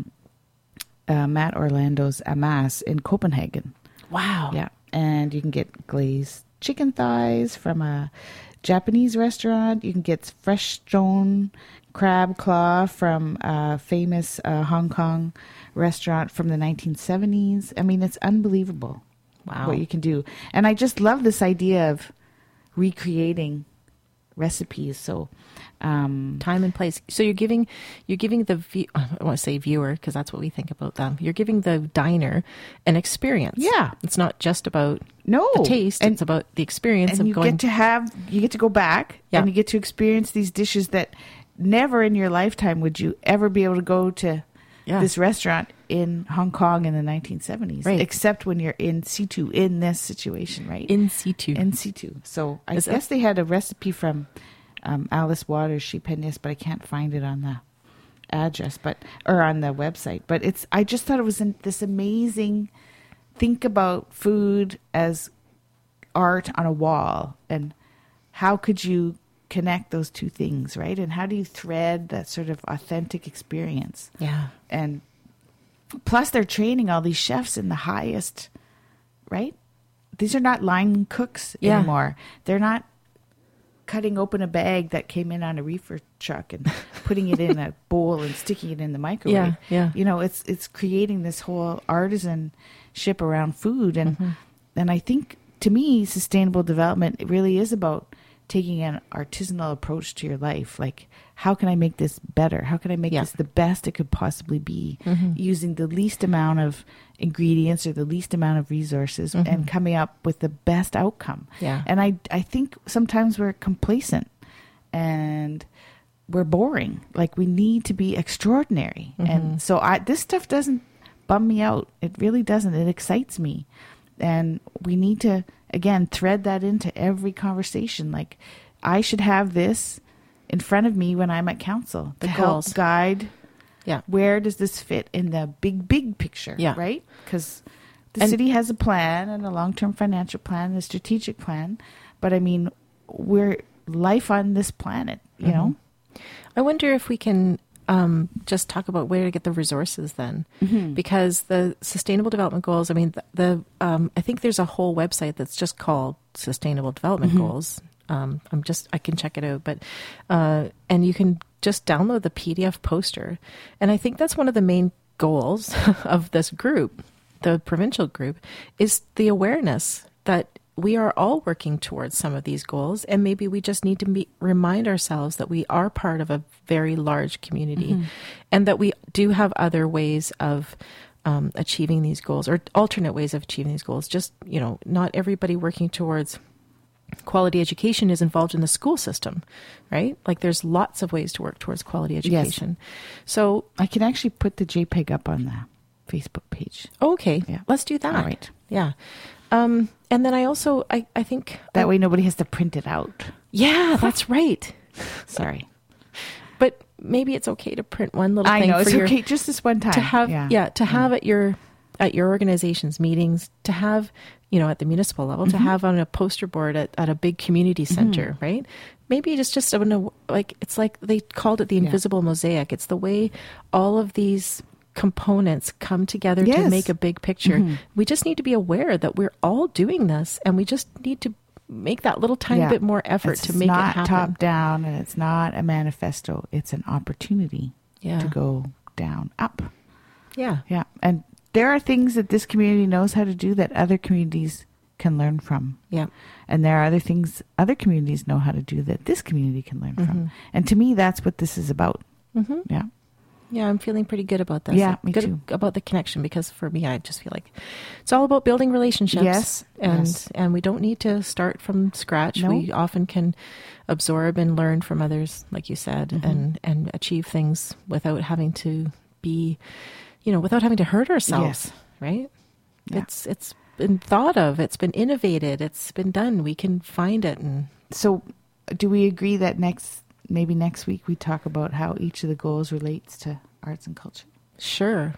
Matt Orlando's Amas in Copenhagen. Wow. Yeah. And you can get glazed chicken thighs from a Japanese restaurant. You can get fresh stone crab claw from a famous Hong Kong restaurant from the 1970s. I mean, it's unbelievable what you can do. And I just love this idea of recreating recipes. So time and place. So you're giving the I want to say viewer, because that's what we think about them. You're giving the diner an experience. Yeah. It's not just about the taste. It's about the experience and of you going. You get to go back and you get to experience these dishes that never in your lifetime would you ever be able to go to this restaurant in Hong Kong in the 1970s, right. Except when you're in situ in this situation, right? In situ. In situ. So I guess they had a recipe from Alice Waters, Chez Panisse, but I can't find it on the address, or on the website. But I just thought it was this amazing. Think about food as art on a wall, and how could you connect those two things, right? And how do you thread that sort of authentic experience? Yeah. And plus, they're training all these chefs in the highest, right? These are not line cooks anymore. They're not cutting open a bag that came in on a reefer truck and putting it in a bowl and sticking it in the microwave. Yeah. You know, it's creating this whole artisanship around food. And and I think, to me, sustainable development, it really is about taking an artisanal approach to your life. Like, how can I make this better? How can I make this the best it could possibly be, using the least amount of ingredients or the least amount of resources, and coming up with the best outcome. Yeah. And I think sometimes we're complacent and we're boring. Like, we need to be extraordinary. And so this stuff doesn't bum me out. It really doesn't. It excites me. And we need to, again, thread that into every conversation. Like, I should have this in front of me when I'm at council to help guide. Yeah. Where does this fit in the big picture? Yeah. Right? Because the city has a plan, and a long-term financial plan, and a strategic plan. But I mean, we're life on this planet, you know? I wonder if we can just talk about where to get the resources then, because the Sustainable Development Goals, I mean, I think there's a whole website that's just called Sustainable Development Goals. I can check it out, but and you can just download the PDF poster. And I think that's one of the main goals of this group, the provincial group, is the awareness that we are all working towards some of these goals, and maybe we just need to remind ourselves that we are part of a very large community, and that we do have other ways of achieving these goals, or alternate ways of achieving these goals. Just, not everybody working towards quality education is involved in the school system, right? Like, there's lots of ways to work towards quality education. Yes. So I can actually put the JPEG up on the Facebook page. Okay. Yeah. Let's do that. All right. Yeah. And then I also, I think... That way nobody has to print it out. Yeah, that's right. Sorry. But maybe it's okay to print one little thing. I know, it's okay, just this one time. To have, have at your organization's meetings, to have, at the municipal level, to have on a poster board at a big community center, right? Maybe it's just, it's like they called it the invisible mosaic. It's the way all of these components come together to make a big picture. We just need to be aware that we're all doing this, and we just need to make that little tiny bit more effort to make it happen. It's not top down, and it's not a manifesto. It's an opportunity to go down, up. Yeah. Yeah. And there are things that this community knows how to do that other communities can learn from. Yeah. And there are other things other communities know how to do that this community can learn from. And to me, that's what this is about. Yeah. Yeah, I'm feeling pretty good about this. Yeah, me good too. about the connection, because for me, I just feel like it's all about building relationships. Yes, And yes. and we don't need to start from scratch. No. We often can absorb and learn from others, like you said, Mm-hmm. and achieve things without having to be, without having to hurt ourselves. Yes. Right? Yeah. It's been thought of. It's been innovated. It's been done. We can find it. And So do we agree that maybe next week we talk about how each of the goals relates to arts and culture? sure,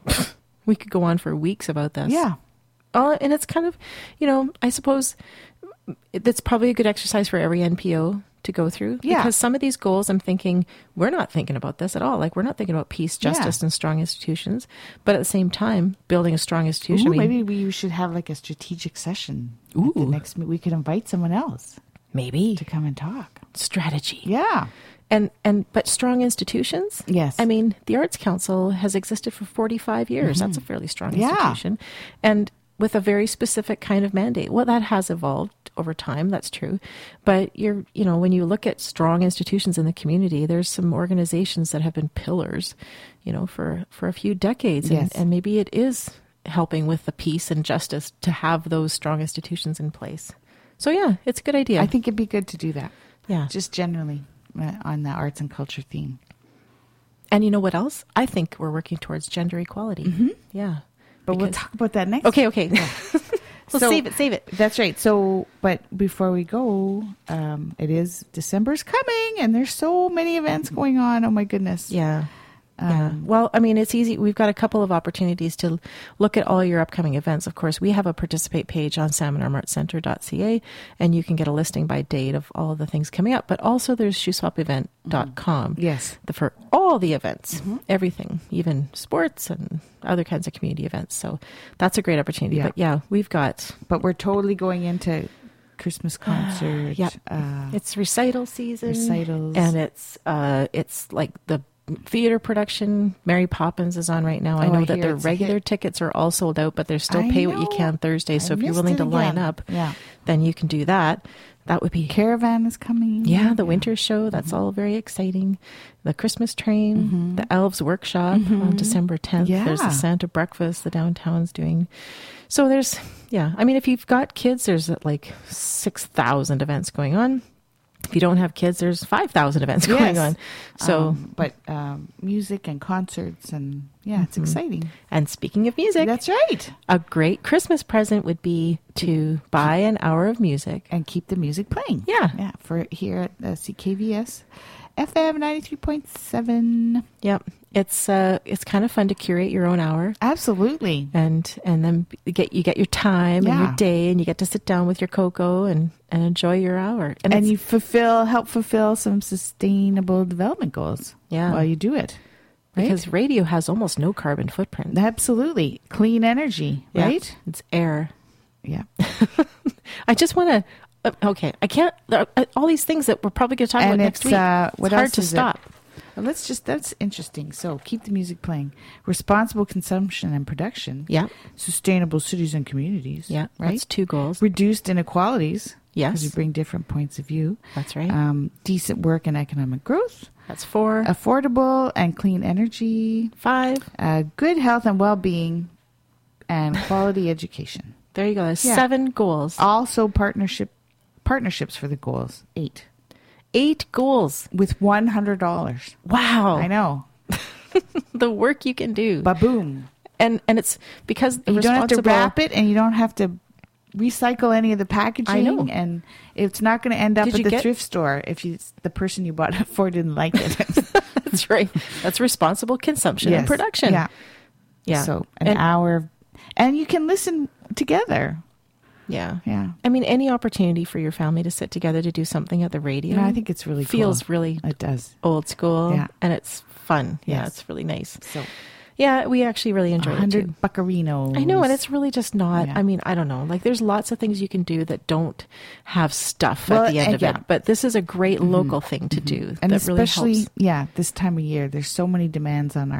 we could go on for weeks about this. Yeah. And it's kind of, I suppose that's probably a good exercise for every NPO to go through. Yeah. Because some of these goals, I'm thinking, we're not thinking about this at all. Like, we're not thinking about peace, justice, and strong institutions. But at the same time, building a strong institution. Ooh, maybe we should have like a strategic session. At the next, we could invite someone else maybe to come and talk. strategy. Yeah. But strong institutions. Yes. I mean, the Arts Council has existed for 45 years. That's a fairly strong Yeah. institution. And with a very specific kind of mandate. Well, that has evolved over time. That's true. But when you look at strong institutions in the community, there's some organizations that have been pillars, for a few decades. Yes. And maybe it is helping with the peace and justice to have those strong institutions in place. So yeah, it's a good idea. I think it'd be good to do that. Yeah. Just generally on the arts and culture theme. And you know what else? I think we're working towards gender equality. Yeah. But we'll Because- talk about that next. Okay. Well, So- save it. That's right. So, but before we go, it is December's coming and there's so many events going on. Oh my goodness. Yeah. Yeah. Well, I mean, it's easy. We've got a couple of opportunities to look at all your upcoming events. Of course, we have a participate page on salmonarmartcenter.ca, and you can get a listing by date of all of the things coming up. But also there's shoeswapevent.com. Yes. For all the events, everything, even sports and other kinds of community events. So that's a great opportunity. Yeah. But yeah, we've got... But we're totally going into Christmas concert. Yep. It's recital season. Recitals. And it's like the theater production. Mary Poppins is on right now. I Oh, know I that hear their it's a regular hit. tickets are all sold out, but there's still I pay what you know. can Thursday. So I if you're missed willing it to line again. up, Yeah. then you can do that. That would be... Caravan is coming. Yeah, the winter show. That's all very exciting. The Christmas train, the Elves Workshop on December 10th. Yeah. There's the Santa Breakfast the downtown's doing. So there's, I mean, if you've got kids, there's like 6,000 events going on. If you don't have kids, there's 5,000 events going on. So, but music and concerts and it's exciting. and speaking of music, That's right. a great Christmas present would be to buy an hour of music. And keep the music playing. Yeah. Yeah. For here at CKVS FM 93.7. Yep. It's kind of fun to curate your own hour. Absolutely. And then you get your time and your Yeah. day, and you get to sit down with your cocoa and enjoy your hour. And it's- you help fulfill some sustainable development goals Yeah. while you do it. Right? because radio has almost no carbon footprint. Absolutely. Clean energy, Yeah. right? It's air. Yeah. I just want to. Okay, I can't. All these things that we're probably going to talk about And next it's, week. what it's hard else to is it? stop. Well, that's interesting. So keep the music playing. Responsible consumption and production. Yeah, Sustainable cities and communities. yeah. Right? That's 2 goals. Reduced inequalities. Yes. Because you bring different points of view. That's right. Decent work and economic growth. That's 4. Affordable and clean energy. 5. Good health and well-being. And quality education. There you go. There's Yeah. 7 goals. Also partnerships for the goals. 8. 8 goals. With $100. Wow. I know. The work you can do. Ba-boom. And it's because the You don't have to responsible- wrap it, and you don't have to recycle any of the packaging. I know. And it's not going to end up Did at you the get- thrift store if the person you bought it for didn't like it. That's right. That's responsible consumption and Yes. production. Yeah. Yeah. So an hour, and you can listen together. Yeah. Yeah. I mean, any opportunity for your family to sit together to do something at the radio. No, I think it's really feels cool. really It does. old school. Yeah. And it's fun. Yeah, Yes. it's really nice. So Yeah, we actually really enjoy it too. 100 buccarinos. I know, and it's really just not. Yeah. I mean, I don't know. Like, there's lots of things you can do that don't have stuff Well, at the end of yeah. it. But this is a great local thing to do. And that really especially, helps. this time of year, there's so many demands on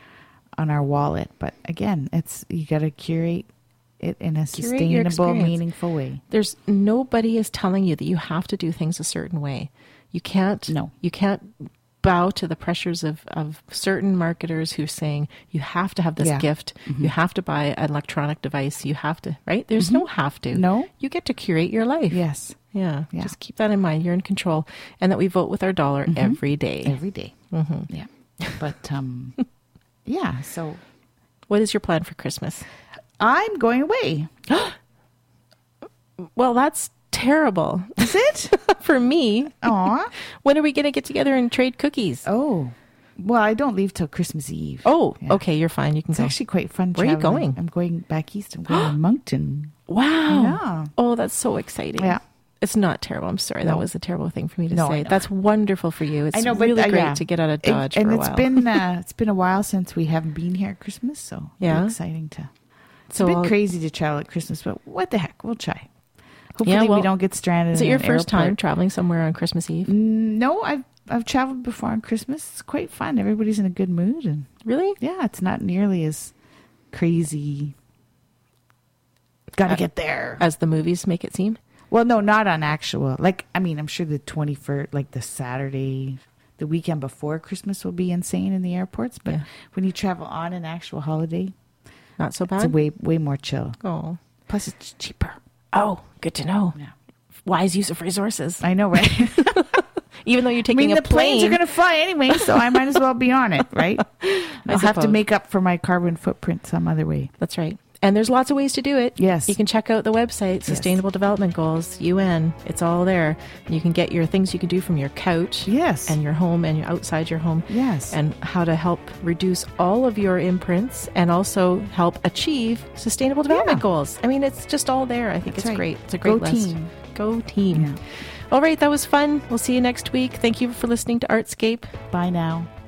our wallet. But again, you got to curate it in a Curate your sustainable, experience. meaningful way. There's nobody is telling you that you have to do things a certain way. You can't. No. You can't bow to the pressures of certain marketers who are saying you have to have this Yeah. gift, you have to buy an electronic device, you have to, right? There's no have to. No. You get to curate your life. Yes. Yeah. Yeah. Just keep that in mind. You're in control. And that we vote with our dollar every day. Every day. Yeah. But, yeah. So What is your plan for Christmas? I'm going away. Well, that's terrible. Is it? For me. Aw. When are we going to get together and trade cookies? Oh. Well, I don't leave till Christmas Eve. Oh, Yeah. okay. You're fine. You can It's go. actually quite fun. Where are you traveling. going? I'm going back east. I'm going to Moncton. Wow. Yeah. Oh, that's so exciting. Yeah. It's not terrible. I'm sorry. That No. was a terrible thing for me to No, I say. know. That's wonderful for you. It's I know, but, really great yeah. to get out of Dodge and for a it's while. it's been a while since we haven't been here at Christmas, so it'll be Yeah. exciting to. It's So a bit I'll- crazy to travel at Christmas, but what the heck, we'll try. Hopefully, Yeah, well, we don't get stranded. Is it in your an first time airport. traveling somewhere on Christmas Eve? No, I've traveled before on Christmas. It's quite fun. Everybody's in a good mood, and Really? yeah, it's not nearly as crazy. Got to get there. As the movies make it seem? Well, no, not on actual. Like, I mean, I'm sure the 21st, like the Saturday, the weekend before Christmas will be insane in the airports. But Yeah. when you travel on an actual holiday, Not so it's bad? way more chill. Oh. Plus, it's cheaper. Oh, good to know. Yeah. Wise use of resources. I know, right? Even though you're I taking mean, a the planes are plane. going to fly anyway, so I might as well be on it, right? I'll have to suppose. make up for my carbon footprint some other way. That's right. And there's lots of ways to do it. Yes. You can check out the website, Sustainable Development Goals, UN. It's all there. You can get your things you can do from your couch Yes. and your home and outside your home. Yes. And how to help reduce all of your imprints and also help achieve sustainable development Yeah. goals. I mean, it's just all there. I think That's it's right. great. It's a great Go list. team. Go team. Yeah. All right, that was fun. We'll see you next week. Thank you for listening to Artscape. Bye now.